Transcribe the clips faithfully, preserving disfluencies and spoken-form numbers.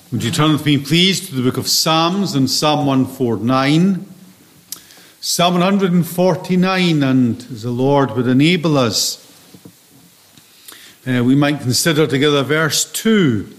Would you turn with me, please, to the book of Psalms and Psalm one forty-nine. Psalm one forty-nine, and as the Lord would enable us, uh, we might consider together verse two.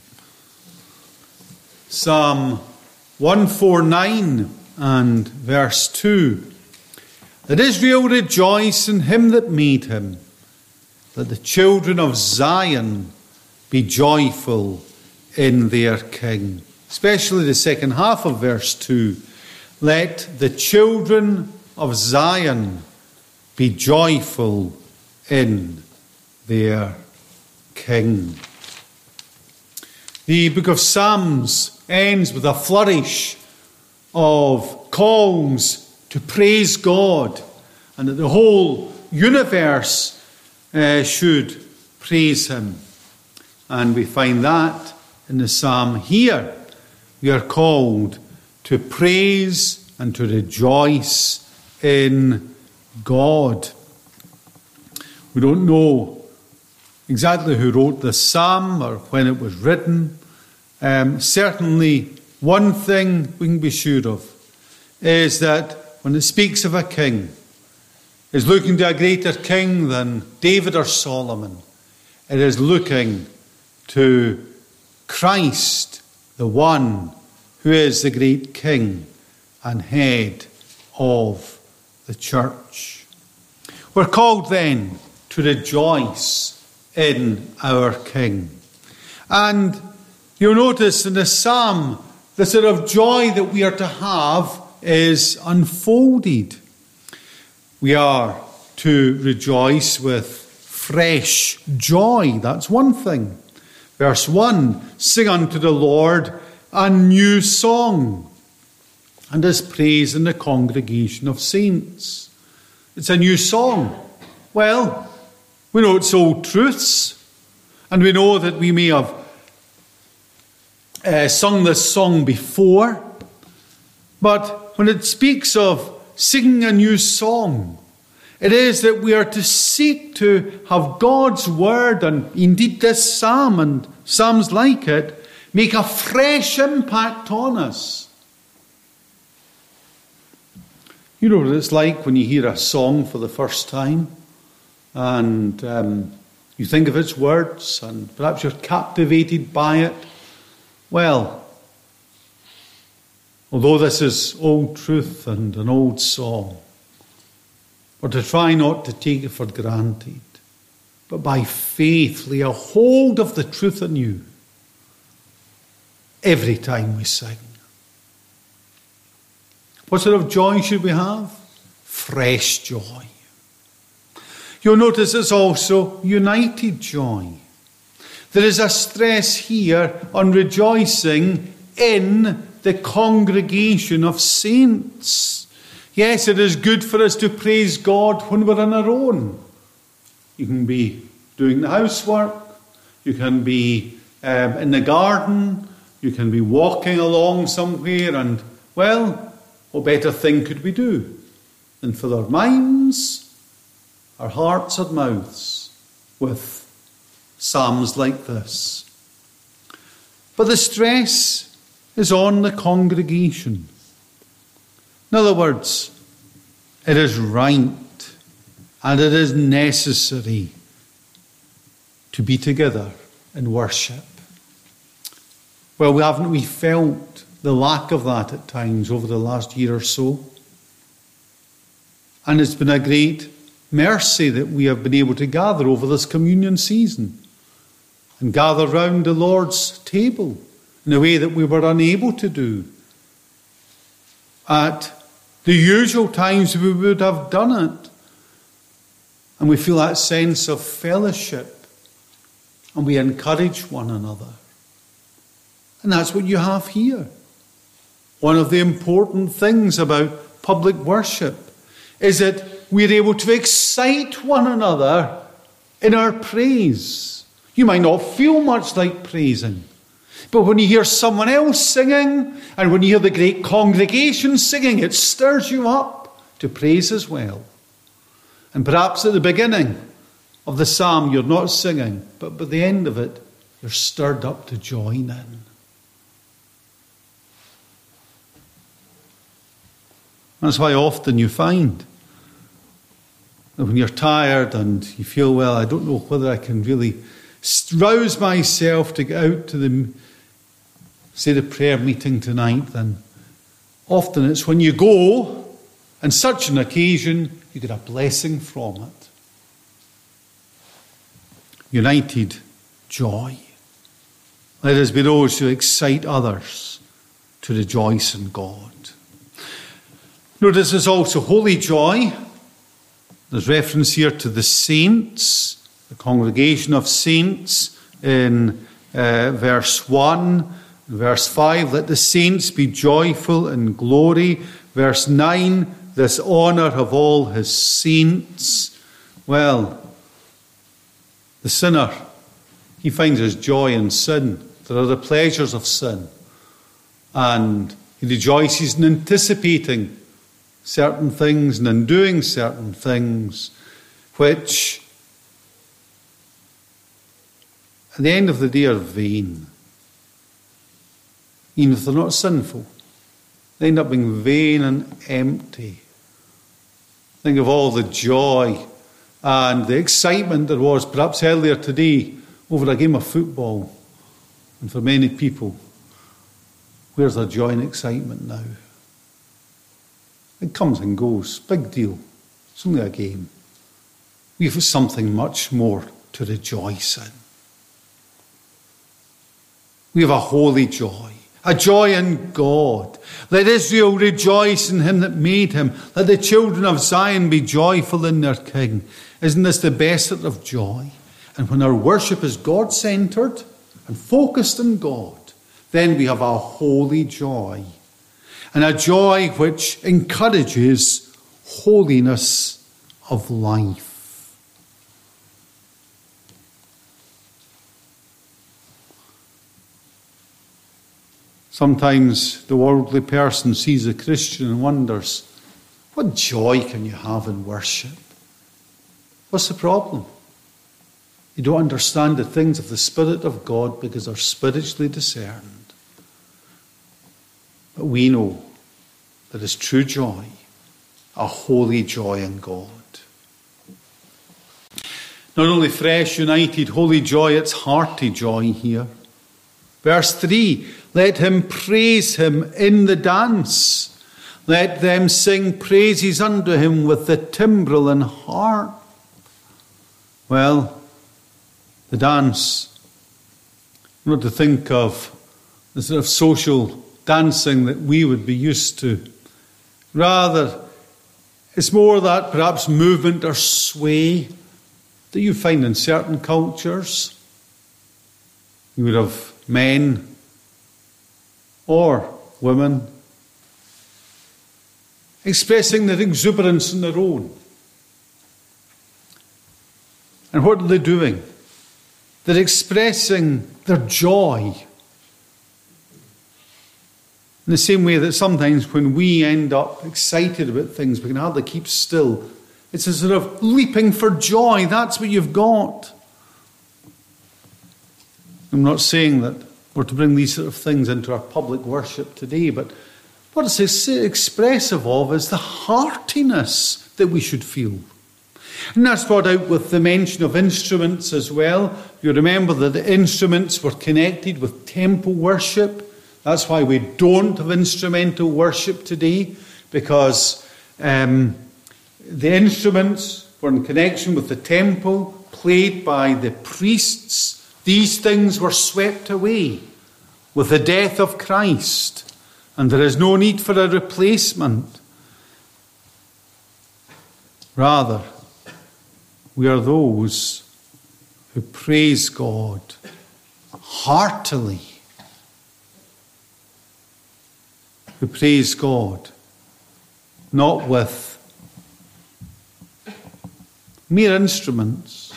Psalm one forty-nine and verse two. Let Israel rejoice in him that made him. Let the children of Zion be joyful in their King. Especially the second half of verse two. Let the children of Zion be joyful in their King. The book of Psalms ends with a flourish of calls to praise God, and that the whole universe uh, should praise him. And we find that in the psalm here. We are called to praise and to rejoice in God. We don't know exactly who wrote the psalm or when it was written. Um, certainly one thing we can be sure of is that when it speaks of a king, it's looking to a greater king than David or Solomon. It is looking to Christ, the one who is the great king and head of the church. We're called then to rejoice in our King. And you'll notice in the psalm, the sort of joy that we are to have is unfolded. We are to rejoice with fresh joy. That's one thing. Verse one, sing unto the Lord a new song, and his praise in the congregation of saints. It's a new song. Well, we know it's old truths, and we know that we may have uh, sung this song before, but when it speaks of singing a new song, it is that we are to seek to have God's word, and indeed this psalm and psalms like it, make a fresh impact on us. You know what it's like when you hear a song for the first time and um, you think of its words and perhaps you're captivated by it. Well, although this is old truth and an old song, we're to try not to take it for granted, but by faith lay a hold of the truth anew every time we sing. What sort of joy should we have? Fresh joy. You'll notice it's also united joy. There is a stress here on rejoicing in the congregation of saints. Yes, it is good for us to praise God when we're on our own. You can be doing the housework. You can be um, in the garden. You can be walking along somewhere. And, well, what better thing could we do than fill our minds, our hearts and mouths with psalms like this? But the stress is on the congregation. In other words, it is right and it is necessary to be together in worship. Well, we haven't we felt the lack of that at times over the last year or so? And it's been a great mercy that we have been able to gather over this communion season and gather round the Lord's table in a way that we were unable to do at the usual times we would have done it. And we feel that sense of fellowship and we encourage one another. And that's what you have here. One of the important things about public worship is that we're able to excite one another in our praise. You might not feel much like praising, but when you hear someone else singing and when you hear the great congregation singing, it stirs you up to praise as well. And perhaps at the beginning of the psalm you're not singing, but by the end of it you're stirred up to join in. That's why often you find that when you're tired and you feel, well, I don't know whether I can really rouse myself to get out to the, say, the prayer meeting tonight, then often it's when you go, and such an occasion, you get a blessing from it. United joy. Let us be those who excite others to rejoice in God. Notice there's also holy joy. There's reference here to the saints, the congregation of saints in uh, verse one. Verse five, let the saints be joyful in glory. Verse nine, this honour of all his saints. Well, the sinner, he finds his joy in sin. There are the pleasures of sin. And he rejoices in anticipating certain things and in doing certain things, which at the end of the day are vain. Even if they're not sinful, they end up being vain and empty. Think of all the joy and the excitement there was perhaps earlier today over a game of football. And for many people, where's the joy and excitement now? It comes and goes. Big deal. It's only a game. We have something much more to rejoice in. We have a holy joy. A joy in God. Let Israel rejoice in him that made him. Let the children of Zion be joyful in their King. Isn't this the best of joy? And when our worship is God-centred and focused on God, then we have a holy joy. And a joy which encourages holiness of life. Sometimes the worldly person sees a Christian and wonders, what joy can you have in worship? What's the problem? You don't understand the things of the Spirit of God because they're spiritually discerned. But we know there is true joy, a holy joy in God. Not only fresh, united, holy joy, it's hearty joy here. Verse three, let him praise him in the dance. Let them sing praises unto him with the timbrel and harp. Well, the dance, not to think of the sort of social dancing that we would be used to. Rather, it's more that perhaps movement or sway that you find in certain cultures. You would have men or women expressing their exuberance on their own. And what are they doing? They're expressing their joy. In the same way that sometimes when we end up excited about things, we can hardly keep still. It's a sort of leaping for joy. That's what you've got. I'm not saying that we're to bring these sort of things into our public worship today, but what it's expressive of is the heartiness that we should feel. And that's brought out with the mention of instruments as well. You remember that the instruments were connected with temple worship. That's why we don't have instrumental worship today, because um, the instruments were in connection with the temple, played by the priests. These things were swept away with the death of Christ, and there is no need for a replacement. Rather, we are those who praise God heartily, who praise God not with mere instruments,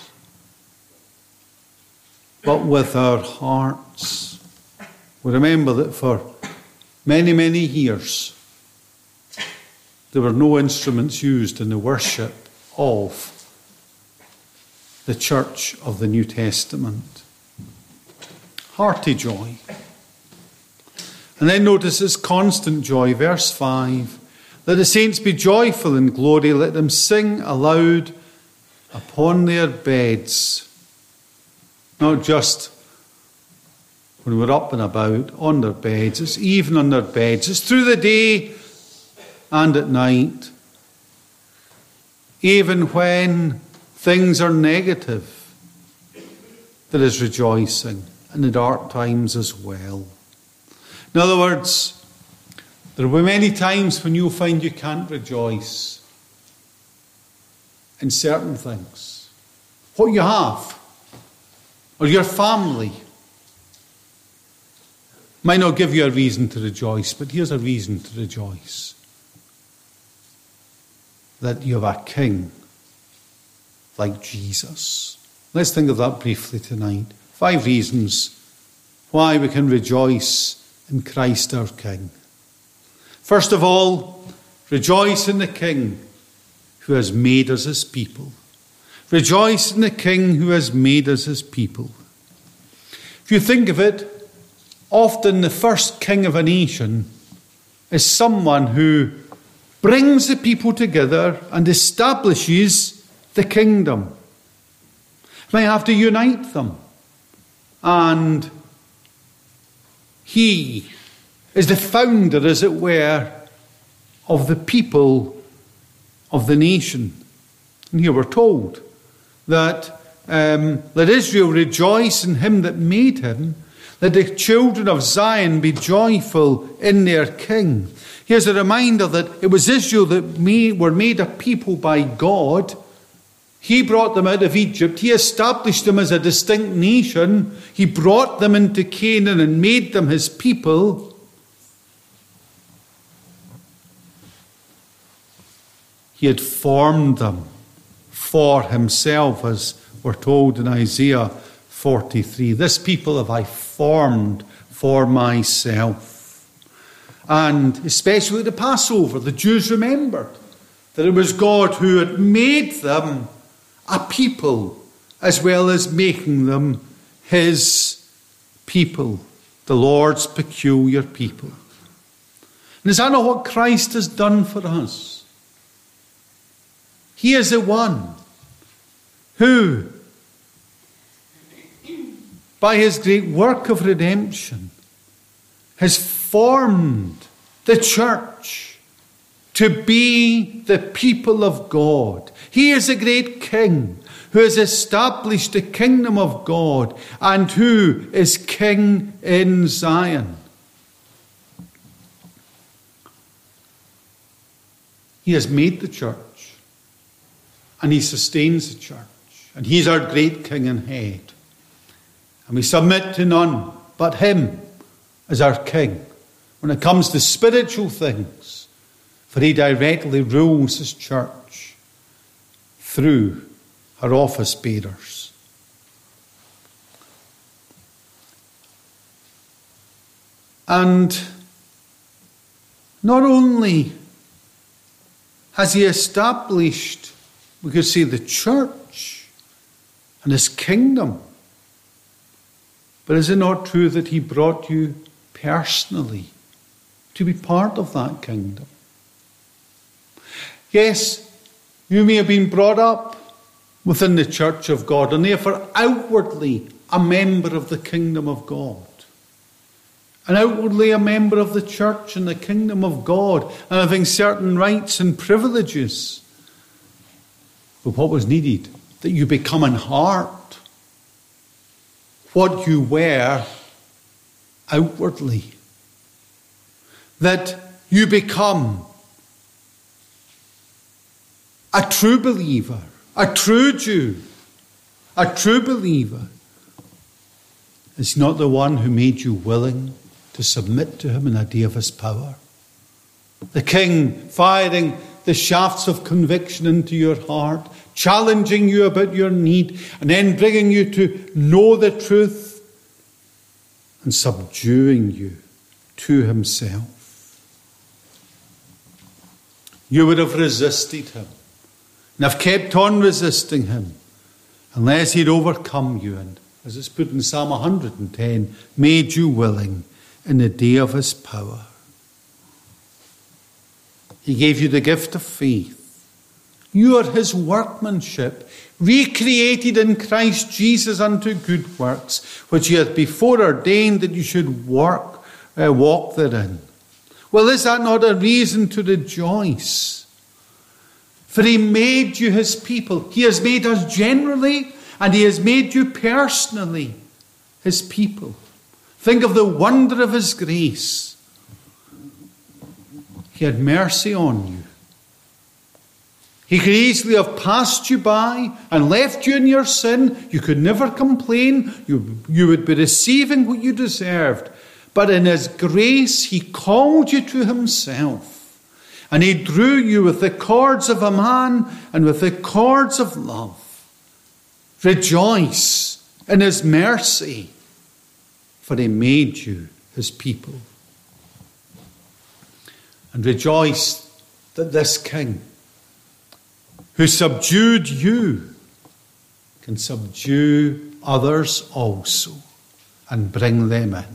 but with our hearts. We remember that for many, many years, there were no instruments used in the worship of the church of the New Testament. Hearty joy. And then notice this constant joy. Verse five, Let the saints be joyful in glory. Let them sing aloud upon their beds. Not just when we're up and about, on their beds. It's even on their beds. It's through the day and at night. Even when things are negative, there is rejoicing. In the dark times as well. In other words, there will be many times when you'll find you can't rejoice in certain things. What you have, or your family, might not give you a reason to rejoice, but here's a reason to rejoice. That you have a king like Jesus. Let's think of that briefly tonight. Five reasons why we can rejoice in Christ our King. First of all, rejoice in the King who has made us his people. Rejoice in the King who has made us his people. If you think of it, often the first king of a nation is someone who brings the people together and establishes the kingdom. He might have to unite them. And he is the founder, as it were, of the people of the nation. And here we're told that um, let Israel rejoice in him that made him. Let the children of Zion be joyful in their king. Here's a reminder that it was Israel that made, were made a people by God. He brought them out of Egypt. He established them as a distinct nation. He brought them into Canaan and made them his people. He had formed them for himself, as we're told in Isaiah forty-three. This people have I formed for myself. And especially at the Passover, the Jews remembered that it was God who had made them a people, as well as making them his people, the Lord's peculiar people. And is that not what Christ has done for us? He is the one who, by his great work of redemption, has formed the church to be the people of God. He is a great king who has established the kingdom of God and who is king in Zion. He has made the church and he sustains the church, and he's our great king and head. And we submit to none but him as our king when it comes to spiritual things, for he directly rules his church through her office bearers. And not only has he established, we could say, the church and his kingdom, but is it not true that he brought you personally to be part of that kingdom? Yes, you may have been brought up within the church of God and therefore outwardly a member of the kingdom of God. And outwardly a member of the church and the kingdom of God and having certain rights and privileges. But what was needed? That you become in heart what you were outwardly. That you become a true believer, a true Jew, a true believer. Is not the one who made you willing to submit to him in a day of his power? The King firing the shafts of conviction into your heart, challenging you about your need, and then bringing you to know the truth and subduing you to himself. You would have resisted him and have kept on resisting him unless he'd overcome you and, as it's put in Psalm one hundred ten, made you willing in the day of his power. He gave you the gift of faith. You are his workmanship, recreated in Christ Jesus unto good works, which he hath before ordained that you should work, uh, walk therein. Well, is that not a reason to rejoice? For he made you his people. He has made us generally, and he has made you personally his people. Think of the wonder of his grace. He had mercy on you. He could easily have passed you by and left you in your sin. You could never complain. You, you would be receiving what you deserved. But in his grace, he called you to himself. And he drew you with the cords of a man and with the cords of love. Rejoice in his mercy, for he made you his people. And rejoice that this king, who subdued you, can subdue others also and bring them in.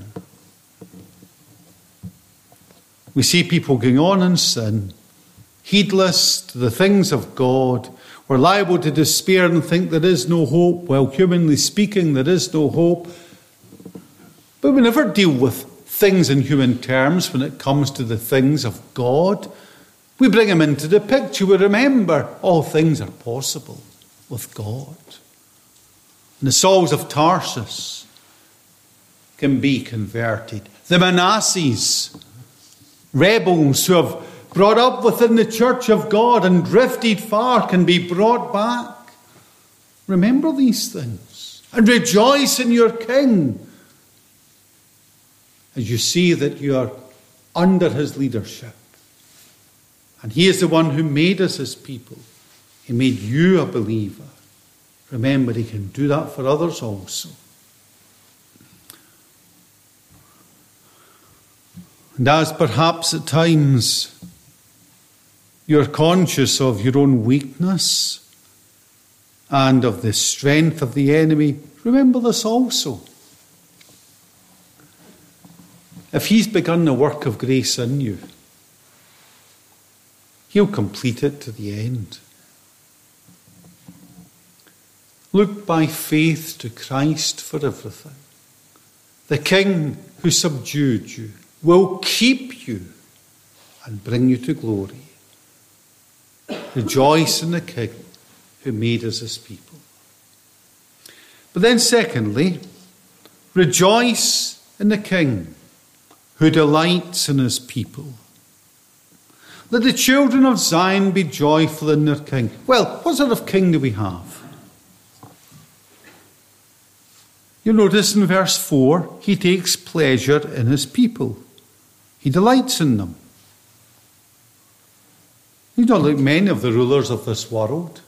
We see people going on in sin, heedless to the things of God. We're liable to despair and think there is no hope. Well, humanly speaking, there is no hope. But we never deal with things in human terms when it comes to the things of God. We bring him into the picture. We remember all things are possible with God. And the Sauls of Tarsus can be converted. The Manasses, rebels who have brought up within the church of God and drifted far, can be brought back. Remember these things and rejoice in your King as you see that you are under his leadership. And he is the one who made us his people. He made you a believer. Remember, he can do that for others also. And as perhaps at times you're conscious of your own weakness and of the strength of the enemy, remember this also. If he's begun the work of grace in you, he'll complete it to the end. Look by faith to Christ for everything. The King who subdued you will keep you and bring you to glory. Rejoice in the King who made us his people. But then secondly, rejoice in the King who delights in his people. Let the children of Zion be joyful in their King. Well, what sort of king do we have? You'll notice in verse four, he takes pleasure in his people. He delights in them. He's not like many of the rulers of this world.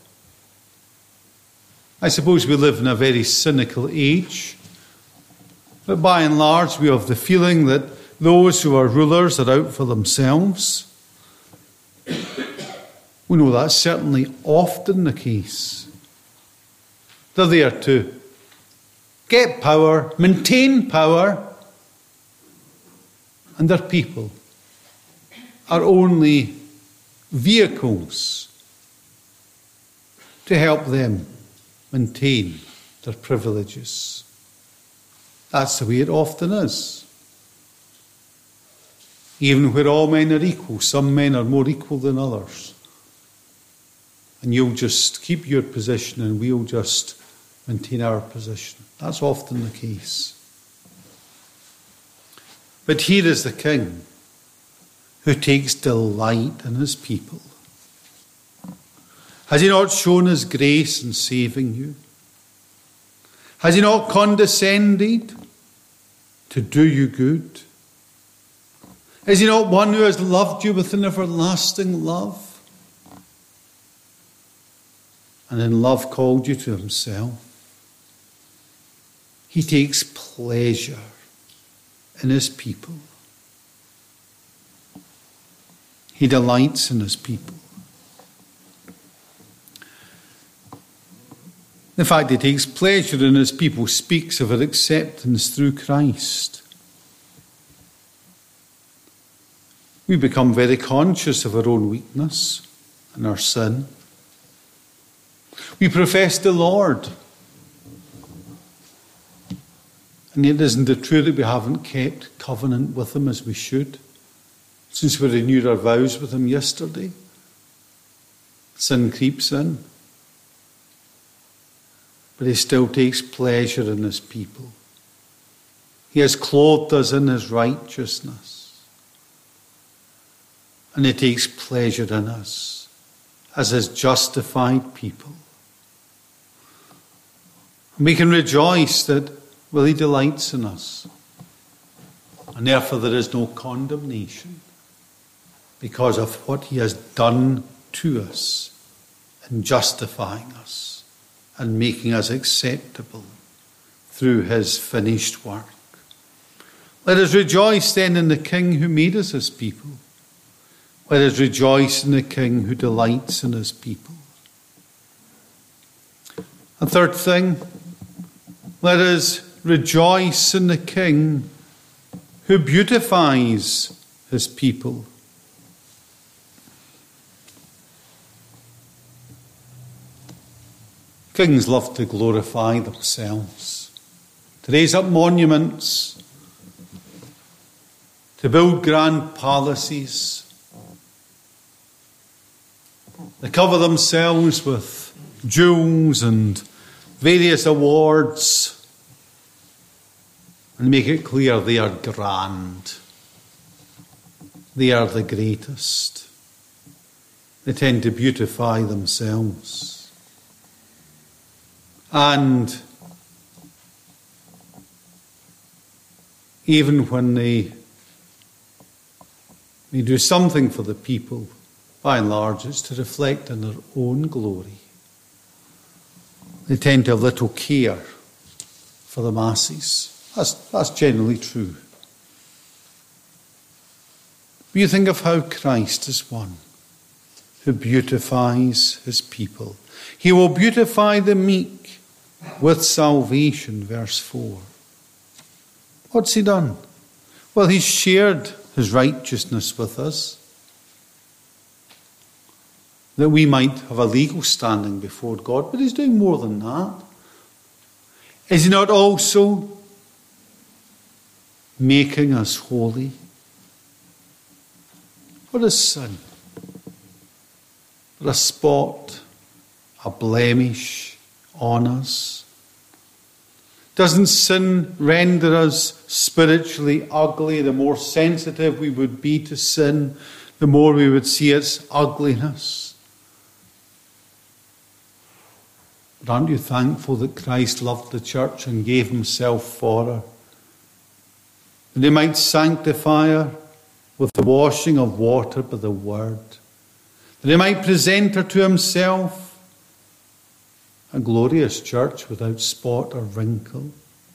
I suppose we live in a very cynical age, but by and large we have the feeling that those who are rulers are out for themselves. We know that's certainly often the case. They're there to get power, maintain power, and their people are only vehicles to help them maintain their privileges. That's the way it often is. Even where all men are equal, some men are more equal than others. And you'll just keep your position and we'll just maintain our position. That's often the case. But here is the King who takes delight in his people. Has he not shown his grace in saving you? Has he not condescended to do you good? Is he not one who has loved you with an everlasting love? And in love called you to himself? He takes pleasure in his people. He delights in his people. The fact he takes pleasure in his people speaks of an acceptance through Christ. We become very conscious of our own weakness and our sin. We profess the Lord. And yet isn't it true that we haven't kept covenant with him as we should? Since we renewed our vows with him yesterday, sin creeps in. But he still takes pleasure in his people. He has clothed us in his righteousness. And he takes pleasure in us as his justified people. And we can rejoice that, well, he delights in us. And therefore there is no condemnation because of what he has done to us in justifying us and making us acceptable through his finished work. Let us rejoice then in the King who made us his people. Let us rejoice in the King who delights in his people. A third thing, let us rejoice in the King who beautifies his people. Kings love to glorify themselves, to raise up monuments, to build grand palaces. They cover themselves with jewels and various awards and make it clear they are grand. They are the greatest. They tend to beautify themselves. And even when they, they do something for the people, by and large, it's to reflect on their own glory. They tend to have little care for the masses. That's, that's generally true. But you think of how Christ is one who beautifies his people. He will beautify the meek with salvation, verse four. What's he done? Well, he's shared his righteousness with us, that we might have a legal standing before God. But he's doing more than that. Is he not also making us holy? What is sin? But a spot, a blemish on us. Doesn't sin render us spiritually ugly? The more sensitive we would be to sin, the more we would see its ugliness. But aren't you thankful that Christ loved the church and gave himself for her? That he might sanctify her with the washing of water by the word. That he might present her to himself a glorious church without spot or wrinkle.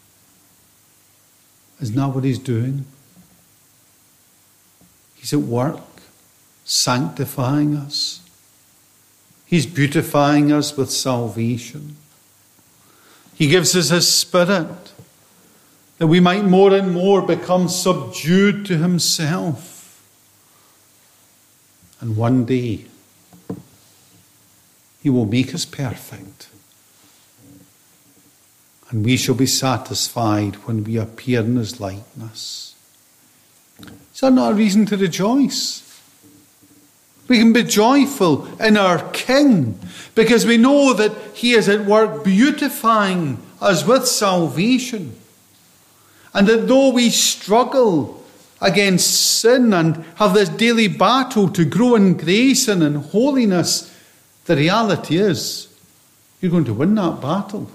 Isn't that what he's doing? He's at work, sanctifying us. He's beautifying us with salvation. He gives us his Spirit, that we might more and more become subdued to himself. And one day, he will make us perfect. And we shall be satisfied when we appear in his likeness. Is that not a reason to rejoice? We can be joyful in our King because we know that he is at work beautifying us with salvation. And that though we struggle against sin and have this daily battle to grow in grace and in holiness, the reality is you're going to win that battle.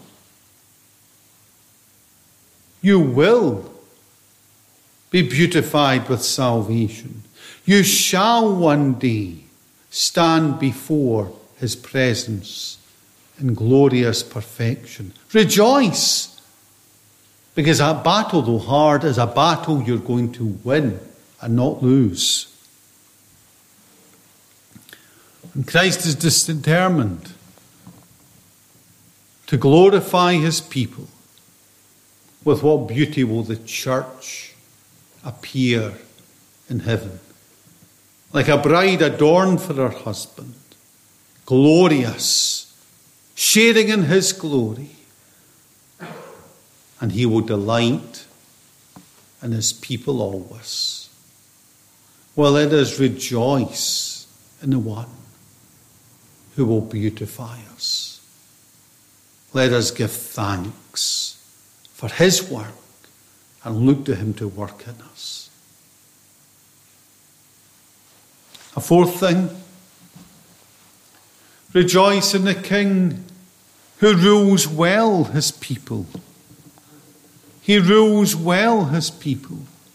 You will be beautified with salvation. You shall one day stand before his presence in glorious perfection. Rejoice, because that battle, though hard, is a battle you're going to win and not lose. And Christ is determined to glorify his people. With what beauty will the church appear in heaven? like a bride adorned for her husband, glorious, sharing in his glory. And he will delight in his people always. Well, let us rejoice in the one who will beautify us. Let us give thanks for his work and look to him to work in us. A fourth thing, rejoice in the King who rules well his people. He rules well his people.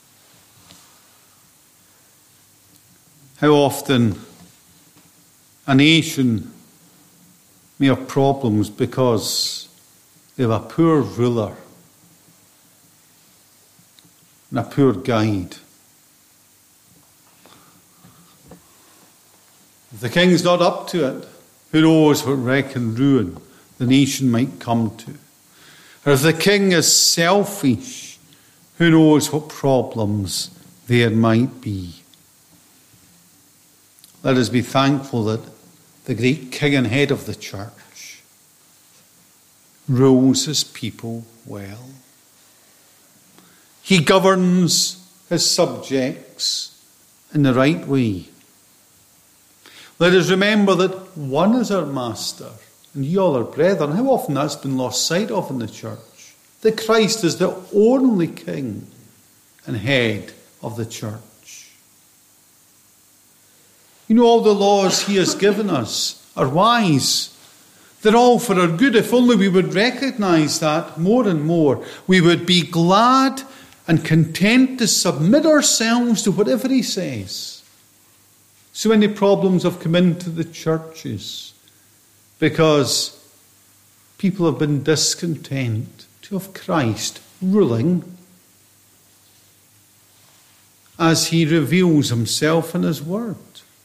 How often a nation may have problems because they have a poor ruler and a poor guide. If the king's not up to it, who knows what wreck and ruin the nation might come to. Or if the king is selfish, who knows what problems there might be. Let us be thankful that the great king and head of the church rules his people well. He governs his subjects in the right way. Let us remember that one is our master, and ye all are brethren. How often that's been lost sight of in the church. That Christ is the only king and head of the church. You know, all the laws he has given us are wise. They're all for our good. If only we would recognise that more and more, we would be glad and content to submit ourselves to whatever he says. So many problems have come into the churches because people have been discontent to have Christ ruling as he reveals himself in his word.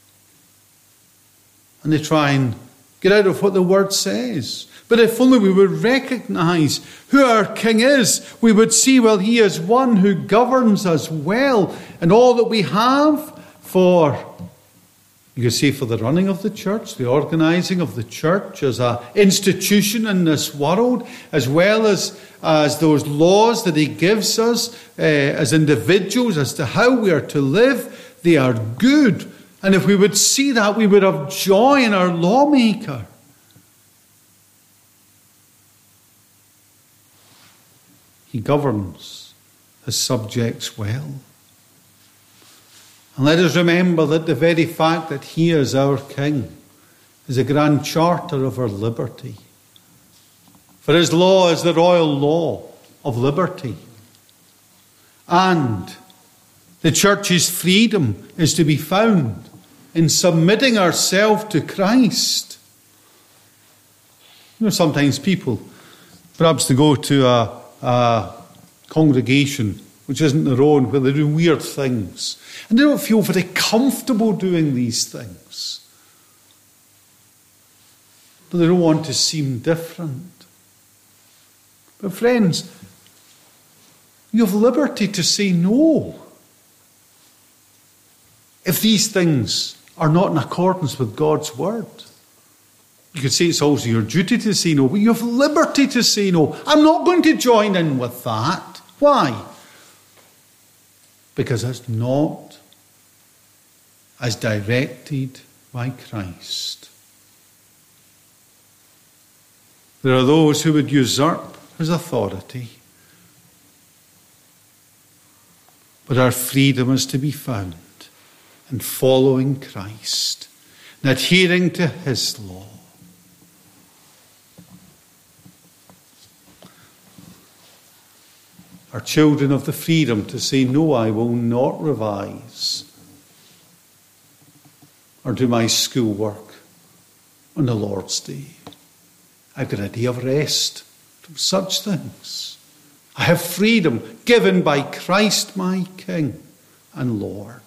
And they try and get out of what the word says. But if only we would recognise who our king is, we would see, well, he is one who governs us well, and all that we have for, you could say, for the running of the church, the organising of the church as an institution in this world, as well as, as those laws that he gives us uh, as individuals as to how we are to live, they are good. And if we would see that, we would have joy in our lawmaker. He governs his subjects well. And let us remember that the very fact that he is our king is a grand charter of our liberty. For his law is the royal law of liberty. And the church's freedom is to be found in submitting ourselves to Christ. You know, sometimes people, perhaps they go to a, a congregation which isn't their own, where they do weird things, and they don't feel very comfortable doing these things. But they don't want to seem different. But friends, you have liberty to say no. If these things are not in accordance with God's word, you could say it's also your duty to say no, but you have liberty to say no. I'm not going to join in with that. Why? Because it's not as directed by Christ. There are those who would usurp his authority, but our freedom is to be found in following Christ and adhering to his law. Are children of the freedom to say, no, I will not revise or do my schoolwork on the Lord's Day. I've got a day of rest from such things. I have freedom given by Christ my King and Lord.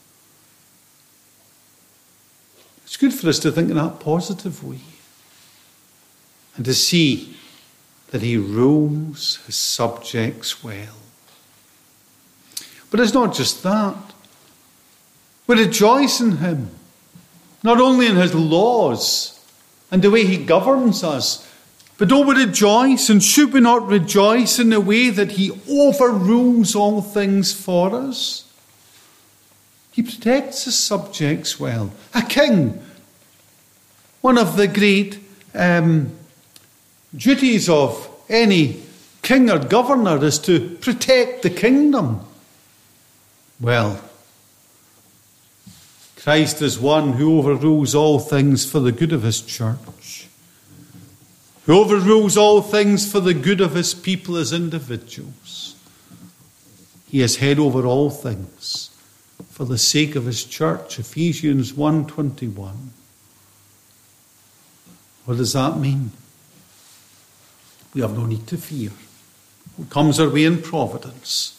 It's good for us to think in that positive way and to see that he rules his subjects well. But it's not just that. We rejoice in him, not only in his laws and the way he governs us, but oh, we rejoice, and should we not rejoice in the way that he overrules all things for us? He protects his subjects well. A king, one of the great um, duties of any king or governor is to protect the kingdom. Well, Christ is one who overrules all things for the good of his church, who overrules all things for the good of his people as individuals. He is head over all things for the sake of his church. Ephesians one twenty-one. What does that mean? We have no need to fear what comes our way in providence,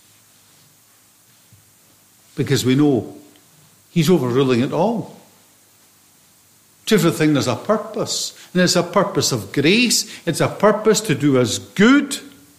because we know he's overruling it all. To everything there's a purpose, and it's a purpose of grace. It's a purpose to do us good.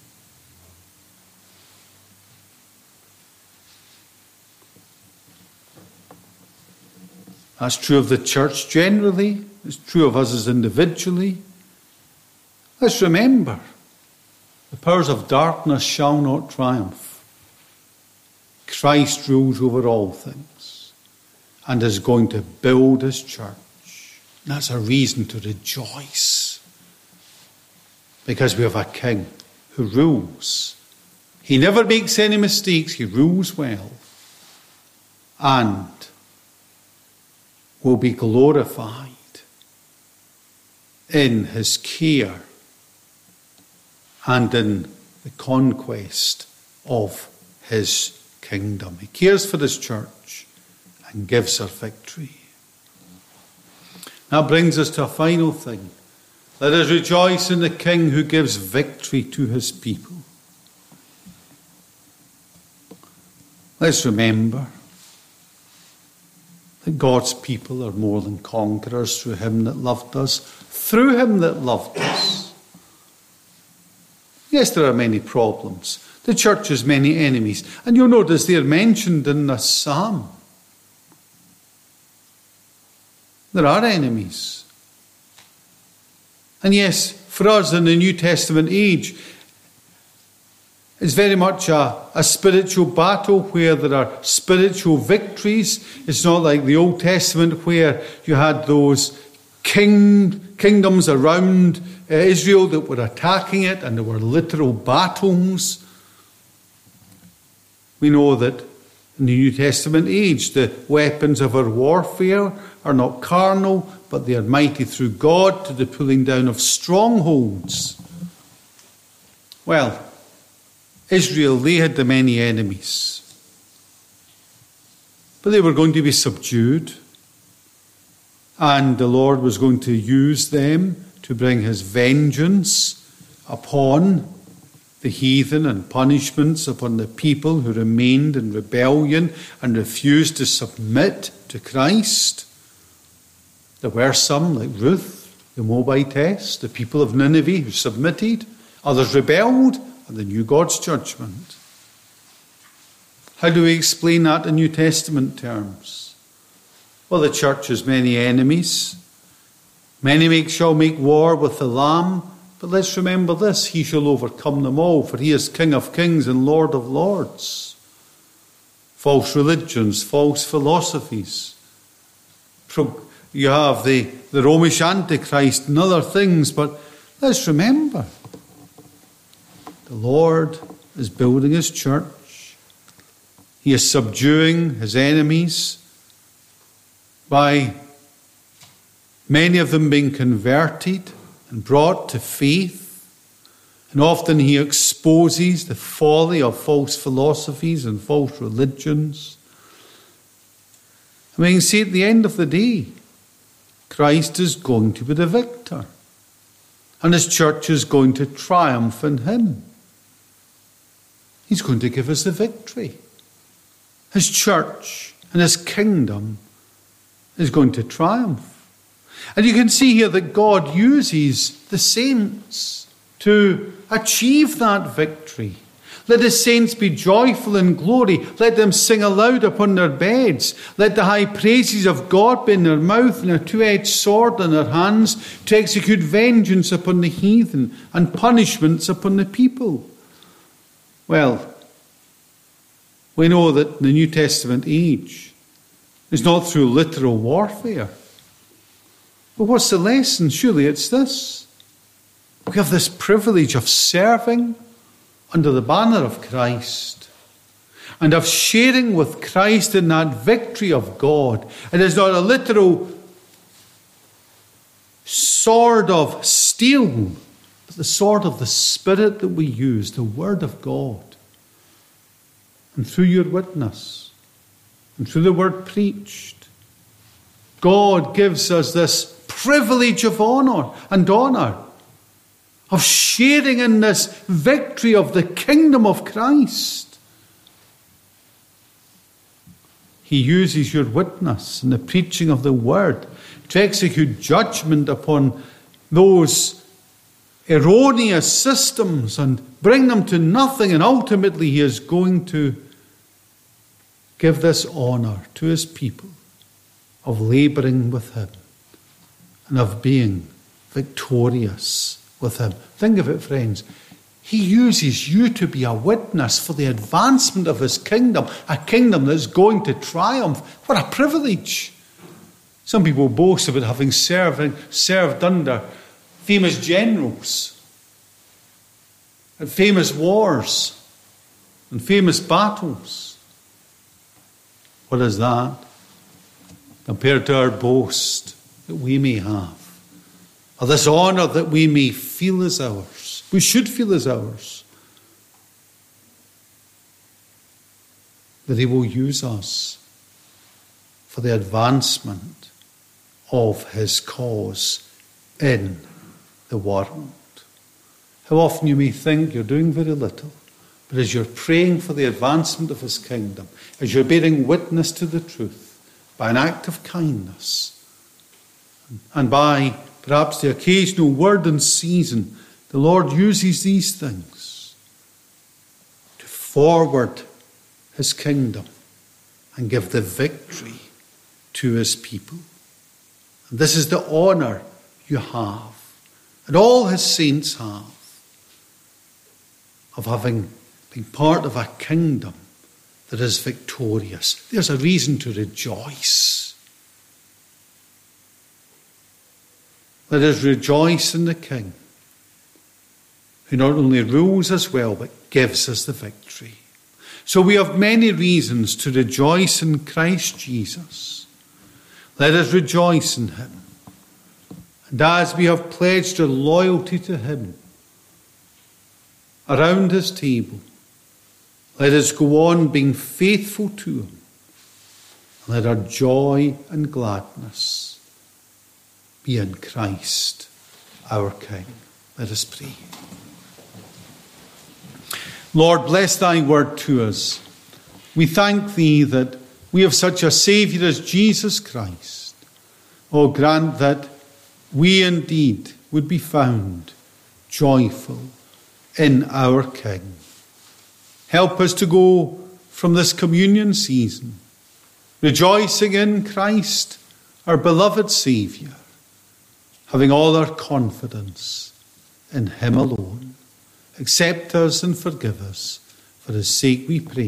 That's true of the church generally. It's true of us as individually. Let's remember, the powers of darkness shall not triumph. Christ rules over all things and is going to build his church. And that's a reason to rejoice, because we have a king who rules. He never makes any mistakes. He rules well and will be glorified in his care and in the conquest of his kingdom. He cares for his church and gives her victory. That brings us to a final thing. Let us rejoice in the King who gives victory to his people. Let's remember that God's people are more than conquerors through him that loved us, through him that loved us. Yes, there are many problems. The church has many enemies. And you'll notice they're mentioned in the psalm. There are enemies. And yes, for us in the New Testament age, it's very much a, a spiritual battle where there are spiritual victories. It's not like the Old Testament where you had those king, kingdoms around uh, Israel that were attacking it and there were literal battles. We know that in the New Testament age, the weapons of our warfare are not carnal, but they are mighty through God to the pulling down of strongholds. Well, Israel, they had the many enemies, but they were going to be subdued, and the Lord was going to use them to bring his vengeance upon the heathen and punishments upon the people who remained in rebellion and refused to submit to Christ. There were some, like Ruth, the Moabitess, the people of Nineveh who submitted. Others rebelled, and they knew God's judgment. How do we explain that in New Testament terms? Well, the church has many enemies. Many make, shall make war with the Lamb. But let's remember this, he shall overcome them all, for he is King of kings and Lord of lords. False religions, false philosophies. You have the, the Romish Antichrist and other things, but let's remember, the Lord is building his church. He is subduing his enemies by many of them being converted and brought to faith. And often he exposes the folly of false philosophies and false religions. And we can see at the end of the day, Christ is going to be the victor. And his church is going to triumph in him. He's going to give us the victory. His church and his kingdom is going to triumph. And you can see here that God uses the saints to achieve that victory. Let the saints be joyful in glory. Let them sing aloud upon their beds. Let the high praises of God be in their mouth and a two-edged sword in their hands to execute vengeance upon the heathen and punishments upon the people. Well, we know that the New Testament age is not through literal warfare. But what's the lesson? Surely it's this. We have this privilege of serving under the banner of Christ and of sharing with Christ in that victory of God. It is not a literal sword of steel, but the sword of the Spirit that we use, the Word of God. And through your witness and through the word preached, God gives us this privilege of honour and honour, of sharing in this victory of the kingdom of Christ. He uses your witness and the preaching of the word to execute judgment upon those erroneous systems and bring them to nothing, and ultimately he is going to give this honour to his people of labouring with him and of being victorious with him. Think of it, friends. He uses you to be a witness for the advancement of his kingdom, a kingdom that's going to triumph. What a privilege. Some people boast about having served, served under famous generals and famous wars and famous battles. What is that compared to our boast that we may have, or this honour that we may feel as ours? We should feel as ours. That he will use us for the advancement of his cause in the world. How often you may think you're doing very little, but as you're praying for the advancement of his kingdom, as you're bearing witness to the truth by an act of kindness, and by perhaps the occasional word and season, the Lord uses these things to forward his kingdom and give the victory to his people. And this is the honour you have, and all his saints have, of having been part of a kingdom that is victorious. There's a reason to rejoice. Let us rejoice in the King, who not only rules us well, but gives us the victory. So we have many reasons to rejoice in Christ Jesus. Let us rejoice in him. And as we have pledged our loyalty to him around his table, let us go on being faithful to him. Let our joy and gladness be in Christ, our King. Let us pray. Lord, bless thy word to us. We thank thee that we have such a Saviour as Jesus Christ. Oh, grant that we indeed would be found joyful in our King. Help us to go from this communion season rejoicing in Christ, our beloved Saviour, having all our confidence in him alone. Accept us and forgive us. For his sake we pray.